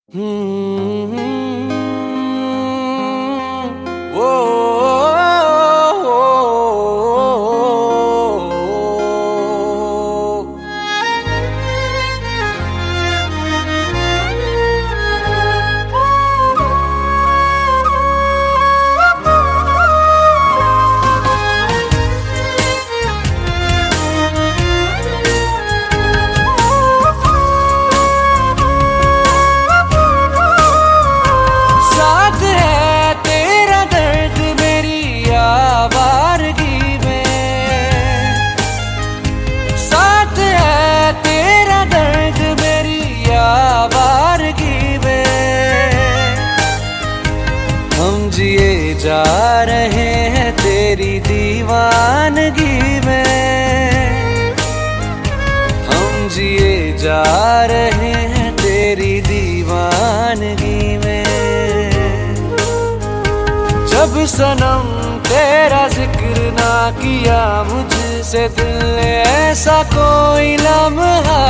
हम्म, ओ, साथ है तेरा दर्द मेरी आवारगी में, साथ है तेरा दर्द मेरी आवारगी में। हम जिए जा रहे हैं तेरी दीवानगी में, हम जिए जा रहे हैं तेरी दीवानगी में। जब सनम तेरा जिक्र ना किया मुझसे दिल ने ऐसा कोई लम्हा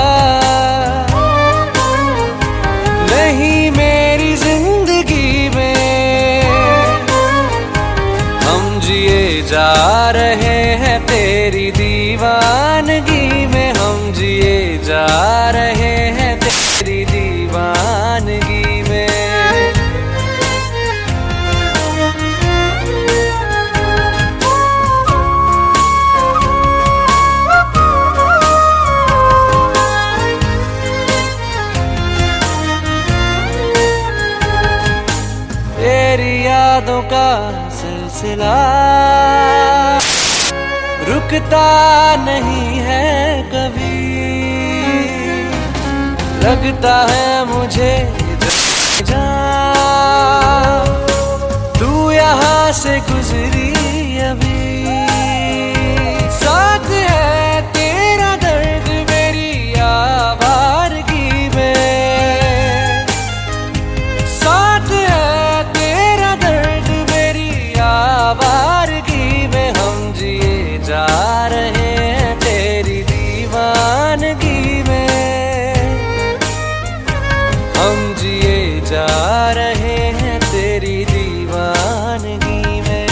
नहीं मेरी जिंदगी में। हम जिए जा रहे हैं तेरी दीवानगी में, हम जिए जा रहे हैं तेरी दीवानगी में। तेरी यादों का सिलसिला रुकता नहीं है कभी, लगता है मुझे जहाँ तू यहाँ से गुजरी अभी। साथ है तेरा दर्द मेरी आवारगी में, साथ है तेरा दर्द मेरी आवारगी में। हम जिए जा रहे हैं तेरी दीवानगी में, हम जिए जा रहे हैं तेरी दीवानगी में।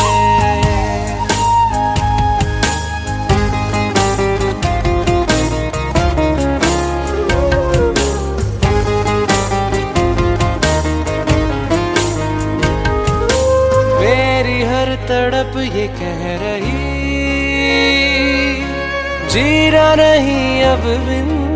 मेरी हर तड़प ये कह रही जीना नहीं अब बिन